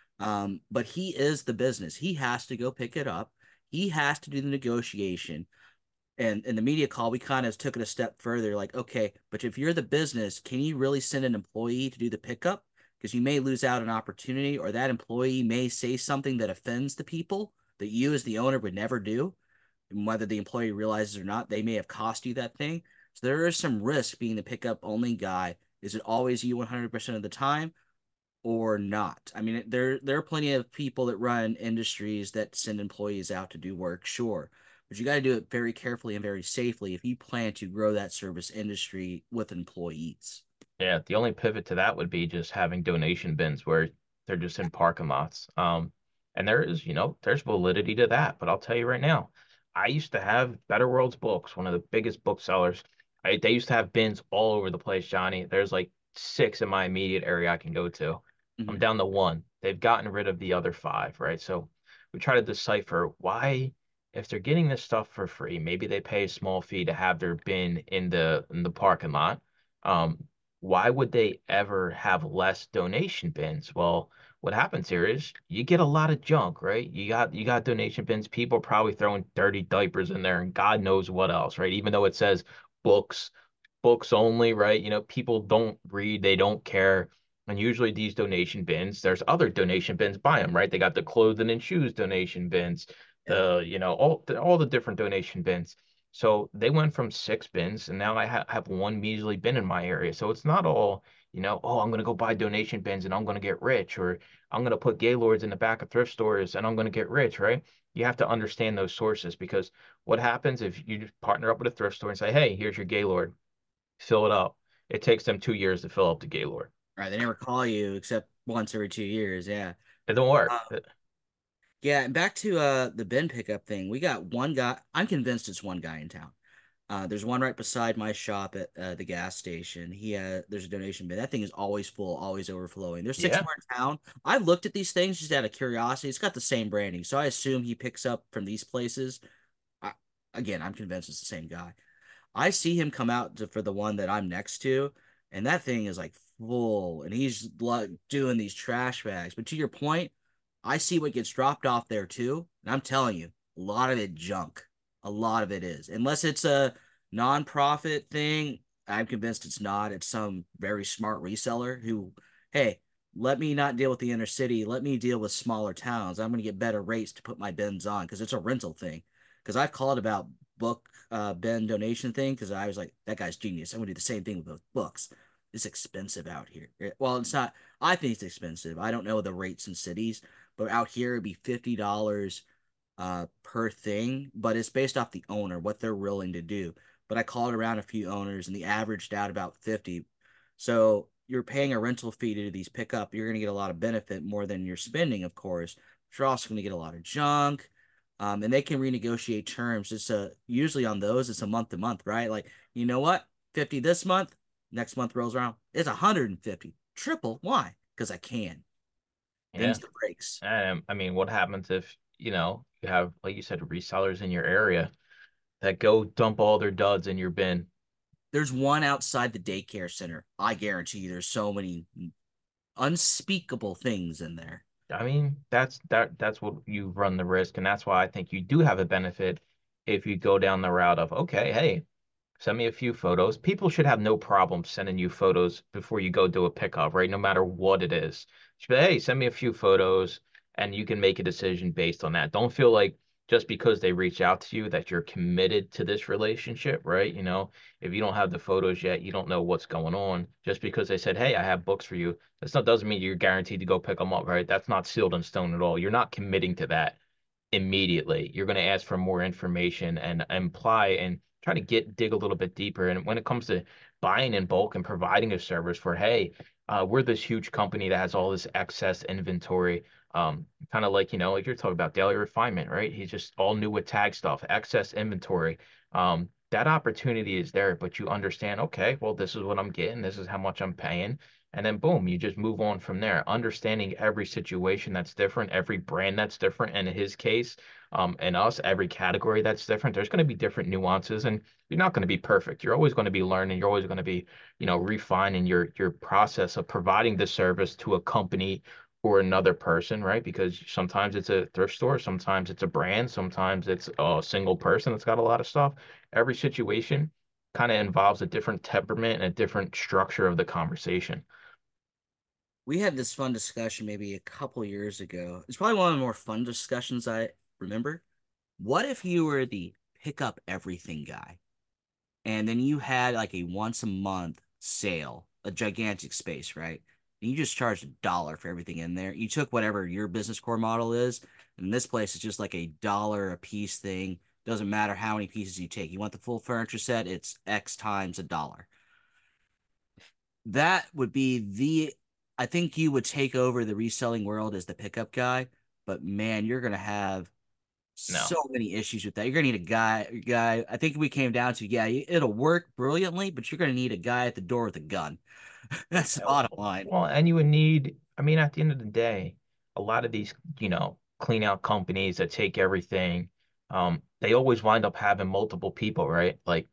Um, but he is the business. He has to go pick it up. He has to do the negotiation. And in the media call, we kind of took it a step further. Like, okay, but if you're the business, can you really send an employee to do the pickup? Because you may lose out an opportunity, or that employee may say something that offends the people that you, as the owner, would never do. And whether the employee realizes or not, they may have cost you that thing. So there is some risk being the pickup only guy. Is it always you one hundred percent of the time? Or not. I mean, there there are plenty of people that run industries that send employees out to do work, sure, but you got to do it very carefully and very safely if you plan to grow that service industry with employees. Yeah, the only pivot to that would be just having donation bins where they're just in parking lots. Um, and there is, you know, there's validity to that. But I'll tell you right now, I used to have Better Worlds Books, one of the biggest booksellers. I, they used to have bins all over the place, Johnny. There's like six in my immediate area I can go to. I'm Mhm. down to one. They've gotten rid of the other five, right? So we try to decipher why, if they're getting this stuff for free, maybe they pay a small fee to have their bin in the in the parking lot. Um, why would they ever have less donation bins? Well, what happens here is you get a lot of junk, right? You got you got donation bins. People are probably throwing dirty diapers in there and God knows what else, right? Even though it says books, books only, right? You know, people don't read, they don't care. And usually these donation bins, there's other donation bins by them, right? They got the clothing and shoes donation bins, Yep. the, you know, all the, all the different donation bins. So they went from six bins, and now I ha have one measly bin in my area. So it's not all, you know, oh, I'm going to go buy donation bins and I'm going to get rich, or I'm going to put Gaylords in the back of thrift stores and I'm going to get rich, right? You have to understand those sources because what happens if you partner up with a thrift store and say, hey, here's your Gaylord, fill it up. It takes them two years to fill up the Gaylord. All right, they never call you except once every two years. Yeah. It don't work. Uh, yeah, and back to uh the bin pickup thing. We got one guy. I'm convinced it's one guy in town. Uh, there's one right beside my shop at uh, the gas station. He uh, there's a donation bin. That thing is always full, always overflowing. There's six Yeah. more in town. I've looked at these things just out of curiosity. It's got the same branding, so I assume he picks up from these places. I, again, I'm convinced it's the same guy. I see him come out to, for the one that I'm next to, and that thing is like full, and he's like doing these trash bags. But to your point, I see what gets dropped off there too, and I'm telling you, a lot of it junk. A lot of it is, unless it's a non-profit thing. I'm convinced it's not. It's some very smart reseller who, hey, let me not deal with the inner city. Let me deal with smaller towns. I'm going to get better rates to put my bins on because it's a rental thing. because I've called about book uh Ben donation thing because I was like, that guy's genius. I'm gonna do the same thing with those books. It's expensive out here. It- well, it's not. I think it's expensive. I don't know the rates in cities, but out here it'd be fifty dollars uh per thing, but it's based off the owner, what they're willing to do. But I called around a few owners and the averaged out about fifty. So you're paying a rental fee to do these pickup. You're going to get a lot of benefit more than you're spending, of course. But you're also going to get a lot of junk. Um, and they can renegotiate terms. It's a usually on those, it's a month to month, right? Like, you know what? fifty this month, next month rolls around, it's one hundred fifty. Triple. Why? Because I can. Yeah. Them's the breaks. And I mean, what happens if, you know, you have, like you said, resellers in your area that go dump all their duds in your bin? There's one outside the daycare center. I guarantee you there's so many unspeakable things in there. I mean, that's that that's what you run the risk, and that's why I think you do have a benefit if you go down the route of, okay, hey, send me a few photos. People should have no problem sending you photos before you go do a pickup, right? No matter what it is. Should be, hey, send me a few photos and you can make a decision based on that. Don't feel like just because they reach out to you that you're committed to this relationship, right? You know, if you don't have the photos yet, you don't know what's going on. Just because they said, hey, I have books for you, that's not doesn't mean you're guaranteed to go pick them up, right? That's not sealed in stone at all. You're not committing to that immediately. You're going to ask for more information and imply and try to get dig a little bit deeper. And when it comes to buying in bulk and providing a service for, hey, uh, we're this huge company that has all this excess inventory. Um, kind of like, you know, like you're talking about daily refinement, right? He's just all new with tag stuff, excess inventory. Um, that opportunity is there, but you understand, okay, well, this is what I'm getting, this is how much I'm paying. And then boom, you just move on from there, understanding every situation that's different, every brand that's different. And in his case, um, and us, every category that's different. There's going to be different nuances, and you're not going to be perfect. You're always going to be learning. You're always going to be, you know, refining your your process of providing the service to a company or another person, right? Because sometimes it's a thrift store, sometimes it's a brand, sometimes it's a single person that's got a lot of stuff. Every situation kind of involves a different temperament and a different structure of the conversation. We had this fun discussion maybe a couple years ago. It's probably one of the more fun discussions I remember. What if you were the pick up everything guy and then you had like a once a month sale, a gigantic space, right? And you just charged a dollar for everything in there. You took whatever your business core model is, and this place is just like a dollar a piece thing. Doesn't matter how many pieces you take. You want the full furniture set, it's X times a dollar. That would be the I think you would take over the reselling world as the pickup guy, but man, you're gonna have No. so many issues with that. You're gonna need a guy guy. I think we came down to, yeah, it'll work brilliantly, but you're gonna need a guy at the door with a gun. That's the Yeah, bottom line. well, and you would need, I mean, at the end of the day, a lot of these, you know, clean out companies that take everything, um, they always wind up having multiple people, right? Like,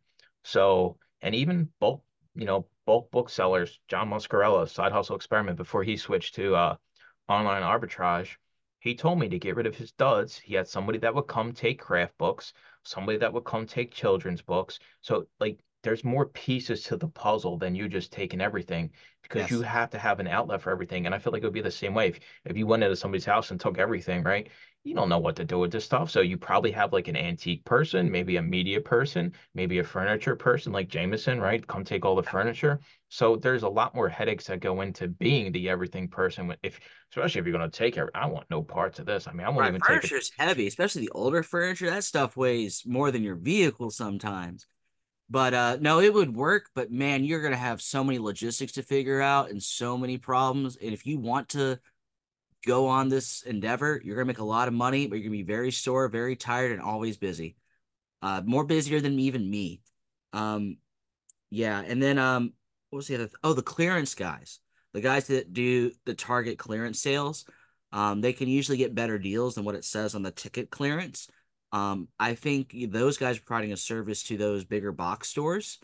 so, and even bulk, you know, bulk booksellers, John Muscarella, Side Hustle Experiment, before he switched to uh, online arbitrage, he told me to get rid of his duds. He had somebody that would come take craft books, somebody that would come take children's books. So, like, there's more pieces to the puzzle than you just taking everything because you Yes. have to have an outlet for everything. And I feel like it would be the same way if, if you went into somebody's house and took everything, right? You don't know what to do with this stuff. So you probably have like an antique person, maybe a media person, maybe a furniture person like Jameson, right? Come take all the furniture. So there's a lot more headaches that go into being the everything person. If especially if you're going to take it, I want no parts of this. I mean, I won't Right. even take it. Furniture is heavy, especially the older furniture. That stuff weighs more than your vehicle sometimes. But uh no, it would work, but man, you're gonna have so many logistics to figure out and so many problems. And if you want to go on this endeavor, you're gonna make a lot of money, but you're gonna be very sore, very tired, and always busy. Uh, more busier than even me. Um, yeah, and then um, what was the other? Th- oh, the clearance guys, the guys that do the Target clearance sales. Um, they can usually get better deals than what it says on the ticket clearance. Um, I think those guys are providing a service to those bigger box stores.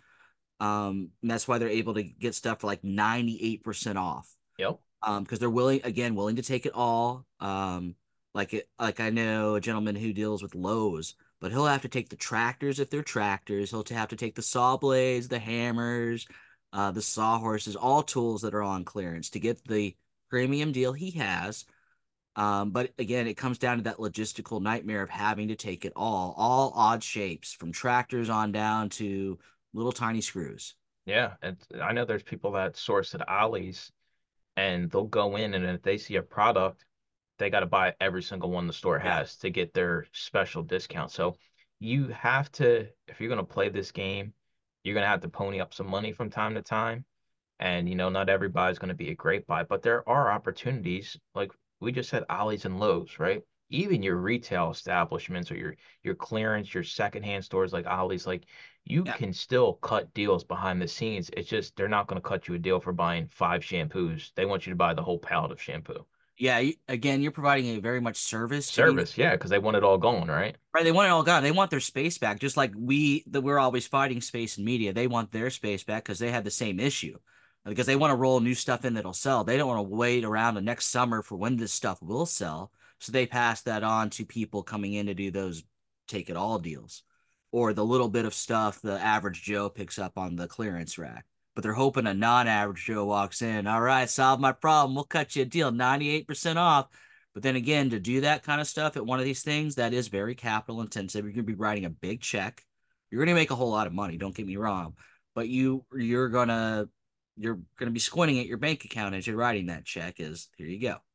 Um, and that's why they're able to get stuff for like ninety-eight percent off. Yep. Um, because they're willing, again, willing to take it all. Um, like it, like I know a gentleman who deals with Lowe's, but he'll have to take the tractors if they're tractors. He'll have to take the saw blades, the hammers, uh, the sawhorses, all tools that are on clearance to get the premium deal he has. Um, but again, it comes down to that logistical nightmare of having to take it all, all odd shapes, from tractors on down to little tiny screws. Yeah, and I know there's people that source at Ollie's and they'll go in and if they see a product, they got to buy every single one the store Yeah. has to get their special discount. So you have to, if you're going to play this game, you're going to have to pony up some money from time to time. And, you know, not everybody's going to be a great buy, but there are opportunities. Like we just said, Ollie's and Lowe's, right? Even your retail establishments or your your clearance, your secondhand stores like Ollie's, like you Yeah. can still cut deals behind the scenes. It's just they're not going to cut you a deal for buying five shampoos. They want you to buy the whole pallet of shampoo. Yeah. You, again, you're providing a very much service to these. Service, yeah, because they want it all going, right? Right, they want it all gone. They want their space back, just like we that we're always fighting space and media. They want their space back because they had the same issue. Because they want to roll new stuff in that'll sell. They don't want to wait around the next summer for when this stuff will sell. So they pass that on to people coming in to do those take it all deals. Or the little bit of stuff the average Joe picks up on the clearance rack. But they're hoping a non-average Joe walks in. All right, solve my problem. We'll cut you a deal, ninety-eight percent off. But then again, to do that kind of stuff at one of these things, that is very capital intensive. You're going to be writing a big check. You're going to make a whole lot of money. Don't get me wrong, but you you're gonna you're going to be squinting at your bank account as you're writing that check. Is here you go.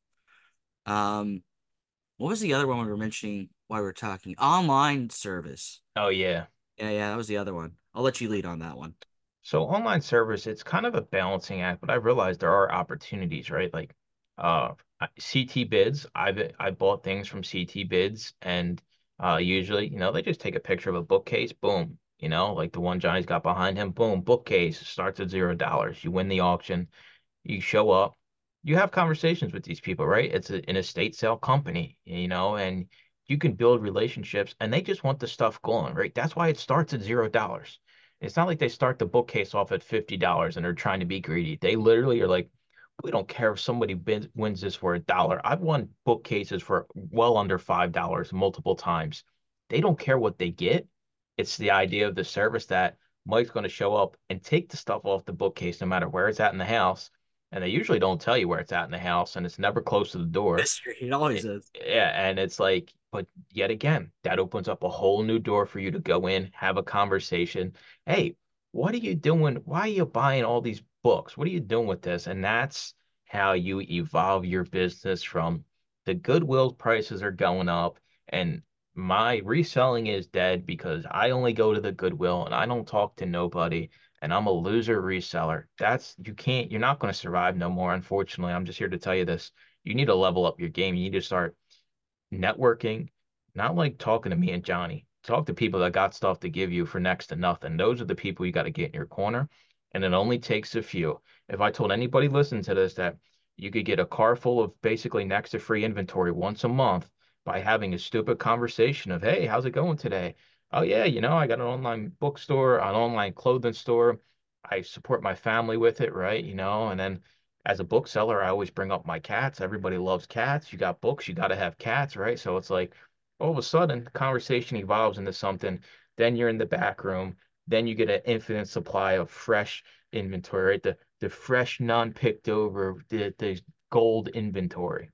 Um, what was the other one we were mentioning while we were talking? Online service. Oh yeah. Yeah, yeah, that was the other one. I'll let you lead on that one. So online service, it's kind of a balancing act, but I realized there are opportunities, right? Like uh C T bids. I've I bought things from C T bids and uh usually, you know, they just take a picture of a bookcase, boom, you know, like the one Johnny's got behind him, boom, bookcase starts at zero dollars. You win the auction, you show up, you have conversations with these people, right? It's a, an estate sale company, you know, and you can build relationships and they just want the stuff going, right? That's why it starts at zero dollars. It's not like they start the bookcase off at fifty dollars and they're trying to be greedy. They literally are like, we don't care if somebody wins, wins this for a dollar. I've won bookcases for well under five dollars multiple times. They don't care what they get. It's the idea of the service that Mike's going to show up and take the stuff off the bookcase no matter where it's at in the house. And they usually don't tell you where it's at in the house and it's never close to the door. Mystery. It always It- is. yeah, and it's like, but yet again, that opens up a whole new door for you to go in, have a conversation. Hey, what are you doing? Why are you buying all these books? What are you doing with this? And that's how you evolve your business from the Goodwill prices are going up and my reselling is dead because I only go to the Goodwill and I don't talk to nobody and I'm a loser reseller. That's you can't, you're not going to survive no more, unfortunately. I'm just here to tell you this. You need to level up your game. You need to start networking, not like talking to me and Johnny. Talk to people that got stuff to give you for next to nothing. Those are the people you got to get in your corner. And it only takes a few. If I told anybody listening to this that you could get a car full of basically next to free inventory once a month by having a stupid conversation of, hey, how's it going today? Oh, yeah, you know, I got an online bookstore, an online clothing store. I support my family with it, right? You know, and then as a bookseller, I always bring up my cats. Everybody loves cats. You got books, you got to have cats, right? So it's like all of a sudden, the conversation evolves into something. Then you're in the back room. Then you get an infinite supply of fresh inventory, right? The the fresh, non-picked over, the the gold inventory.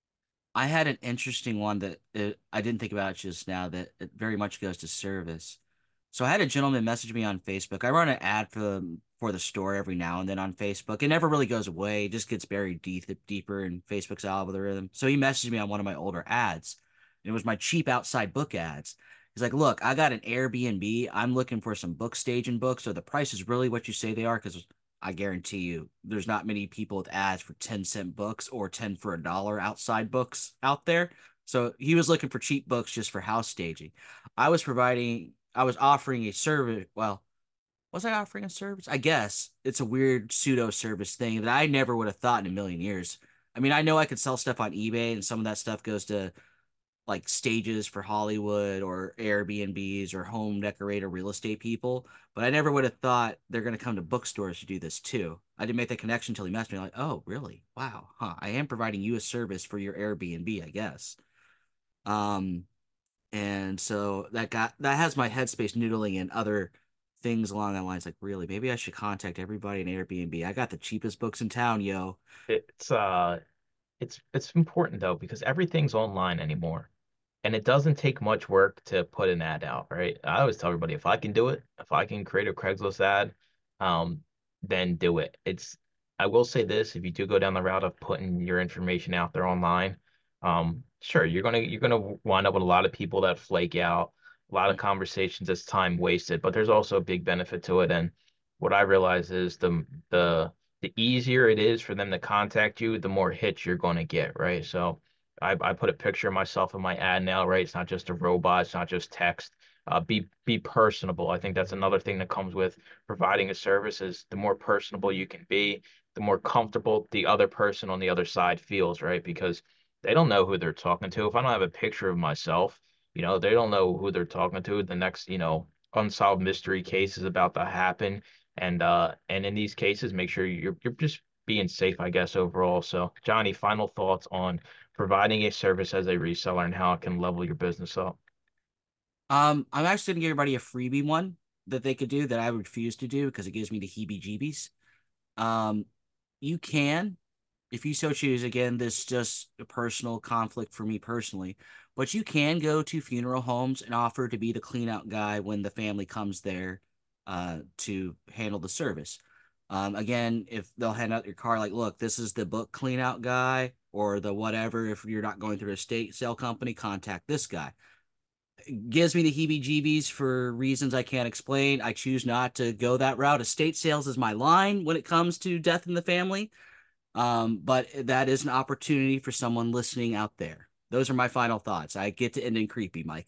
I had an interesting one that uh I didn't think about just now that it very much goes to service. So I had a gentleman message me on Facebook. I run an ad for the, for the store every now and then on Facebook. It never really goes away. It just gets buried deep, deeper in Facebook's algorithm. So he messaged me on one of my older ads. And it was my cheap outside book ads. He's like, look, I got an Airbnb. I'm looking for some book staging books. So the price is really what you say they are because I guarantee you there's not many people with ads for ten cent books or ten for a dollar outside books out there. So he was looking for cheap books just for house staging. I was providing, I was offering a service. Well, was I offering a service? I guess it's a weird pseudo service thing that I never would have thought in a million years. I mean, I know I could sell stuff on eBay and some of that stuff goes to like stages for Hollywood or Airbnbs or home decorator real estate people. But I never would have thought they're going to come to bookstores to do this too. I didn't make that connection until he messaged me like, oh, really? Wow. Huh. I am providing you a service for your Airbnb, I guess. Um, and so that got that has my headspace noodling in other things along that lines. Like, really, maybe I should contact everybody in Airbnb. I got the cheapest books in town, yo. It's uh it's it's important though because everything's online anymore. And it doesn't take much work to put an ad out, right? I always tell everybody if I can do it, if I can create a Craigslist ad, um, then do it. It's I will say this, if you do go down the route of putting your information out there online, um, sure, you're gonna you're gonna wind up with a lot of people that flake out, a lot of conversations that's time wasted, but there's also a big benefit to it. And what I realize is the the the easier it is for them to contact you, the more hits you're gonna get, right? So I, I put a picture of myself in my ad now, right? It's not just a robot, it's not just text. Uh, be be personable. I think that's another thing that comes with providing a service is the more personable you can be, the more comfortable the other person on the other side feels, right? Because they don't know who they're talking to. If I don't have a picture of myself, you know, they don't know who they're talking to. The next, you know, unsolved mystery case is about to happen. And uh and in these cases, make sure you're you're just being safe, I guess, overall. So, Johnny, final thoughts on providing a service as a reseller and how it can level your business up. Um, I'm actually gonna give everybody a freebie one that they could do that I refuse to do because it gives me the heebie-jeebies. Um, you can, if you so choose, again, this is just a personal conflict for me personally, but you can go to funeral homes and offer to be the clean out guy when the family comes there uh, to handle the service. Um, again, if they'll hand out your car, like, look, this is the book clean out guy or the whatever. If you're not going through a estate sale company, contact this guy. It gives me the heebie-jeebies for reasons I can't explain. I choose not to go that route. Estate sales is my line when it comes to death in the family. Um, but that is an opportunity for someone listening out there. Those are my final thoughts. I get to end in creepy, Mike.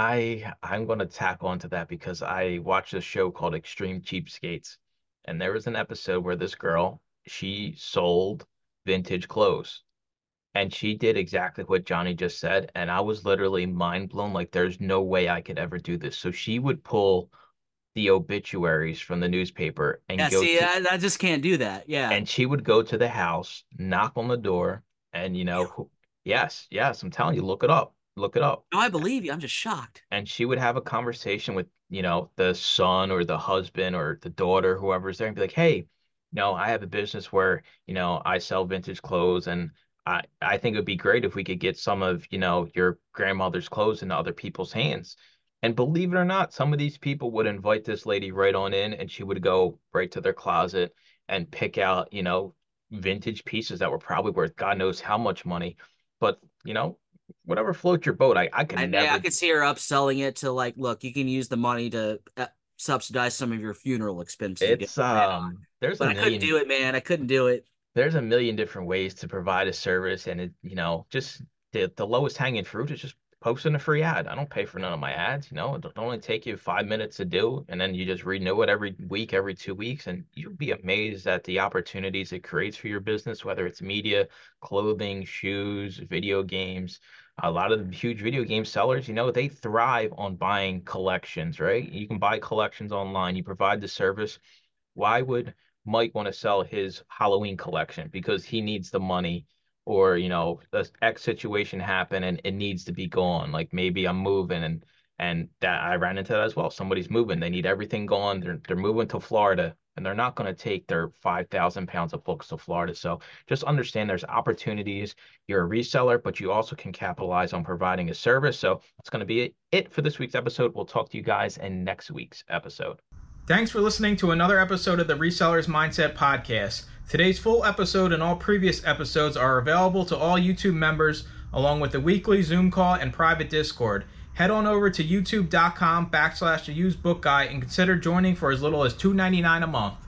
I I'm gonna tack on to that because I watched a show called Extreme Cheapskates, and there was an episode where this girl, she sold vintage clothes. And she did exactly what Johnny just said. And I was literally mind blown. Like, there's no way I could ever do this. So she would pull the obituaries from the newspaper and Yeah, go see, to, I, I just can't do that. Yeah. and she would go to the house, knock on the door, and, you know, who, yes, yes, I'm telling you, look it up, look it up. No, I believe you. I'm just shocked. And she would have a conversation with, you know, the son or the husband or the daughter, whoever's there, and be like, hey, you know, I have a business where, you know, I sell vintage clothes and I, I think it would be great if we could get some of, you know, your grandmother's clothes into other people's hands. And believe it or not, some of these people would invite this lady right on in and she would go right to their closet and pick out, you know, vintage pieces that were probably worth God knows how much money. But, you know, whatever floats your boat. I, I could I, never. I could see her upselling it to like, look, you can use the money to uh, subsidize some of your funeral expenses. It's um, there's a but I couldn't million. do it, man. I couldn't do it. There's a million different ways to provide a service, and it, you know, just the the lowest hanging fruit is just posting a free ad. I don't pay for none of my ads. You know, it'll only take you five minutes to do, and then you just renew it every week, every two weeks, and you'll be amazed at the opportunities it creates for your business, whether it's media, clothing, shoes, video games. A lot of the huge video game sellers, you know, they thrive on buying collections, right? You can buy collections online. You provide the service. Why would Mike want to sell his Halloween collection? Because he needs the money, or, you know, this X situation happened and it needs to be gone. Like maybe I'm moving and and that I ran into that as well. Somebody's moving, they need everything gone. They're they're moving to Florida and they're not going to take their five thousand pounds of books to Florida. So just understand there's opportunities. You're a reseller, but you also can capitalize on providing a service. So that's going to be it for this week's episode. We'll talk to you guys in next week's episode. Thanks for listening to another episode of the Resellers Mindset Podcast. Today's full episode and all previous episodes are available to all YouTube members, along with the weekly Zoom call and private Discord. Head on over to youtube.com backslash the used book guy and consider joining for as little as two dollars and ninety-nine cents a month.